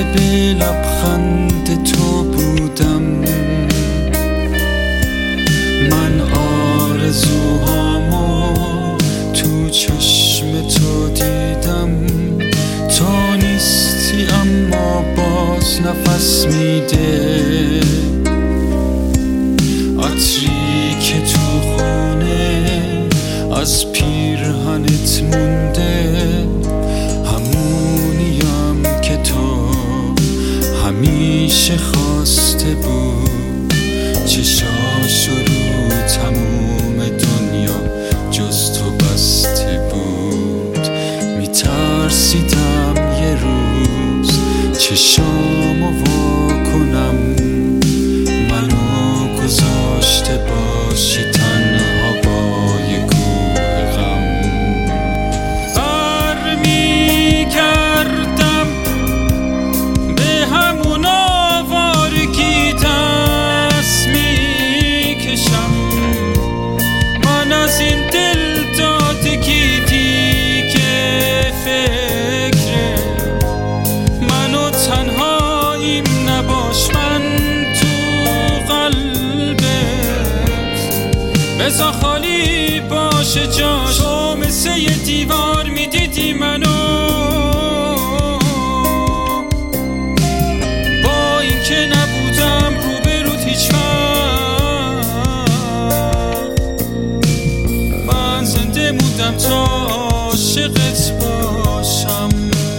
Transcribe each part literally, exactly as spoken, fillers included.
به لبخند تو بودم، من آرزوهامو تو چشم تو دیدم. تو نیستی اما باز نفس میده، عطری که تو خونه از پیرهنت مونده، همونیم که تو همیشه خواسته بود. چشاشو رو تموم دنیا جز تو بسته بود. میترسیدم یه روز چشامو وا کنم، منو گذاشته باشی تنها با یه کوه غم. برمی کردم به همون آوارگی دست میکشم، من از این دل دادگی دیگه فکر منو تنهاییم نباش، من تو قلبت بذار خالی باشه جاش. تو مثل یه دیوار میدیدی منو، با این که نبودم روبروت هیچ وقت، من زنده موندم تا عاشقت باشم.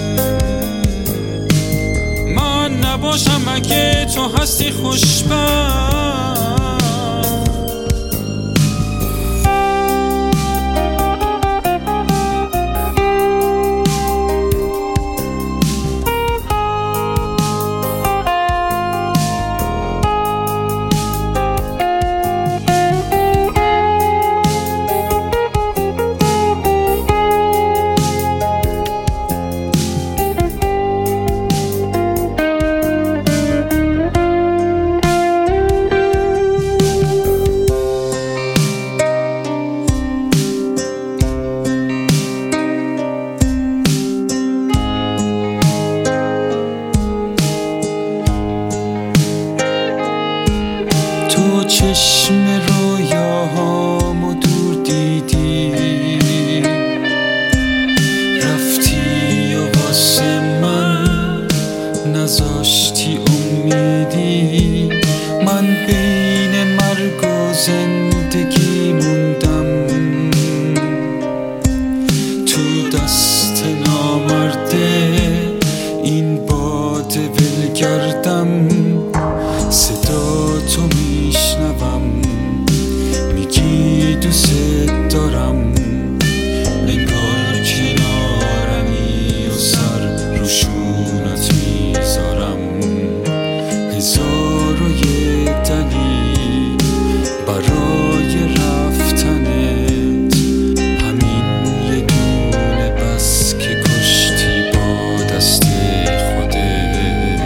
من نباشم اگه تو هستی خوشبخت. تو چشم رویاهامو دور دیدی، رفتی و واسه من نذاشتی امیدی. من بین مرگ و زندگی موندم، تو دست نامرده این باد ولگردم. صدا تو میشنوم میگی دوست دارم، انگار کنارمی و سر روشونت میذارم. هزار و یه دلیل برای رفتنت، همین یه دونه بس که کشتی با دست خودت.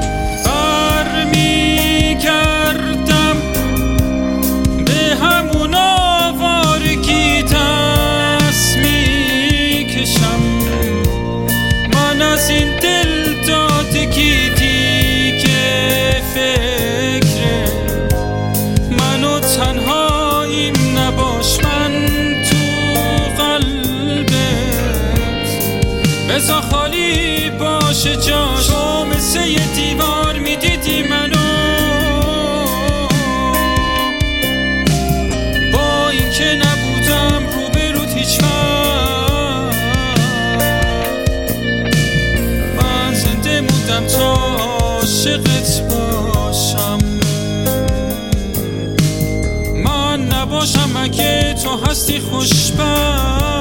برمی کردم به همون آوارگی دست میکشم، من از این دل دادگی دیگه فکر منو تنهاییم نباش، من تو قلبت بذار خالی باشه جاش. تو مثل یه دیوار میدیدی منو، با این که نبودم روبروت هیچ وقت، من زنده موندم تا عاشقت باشم. من نباشم اگه تو هستی خوشبخت.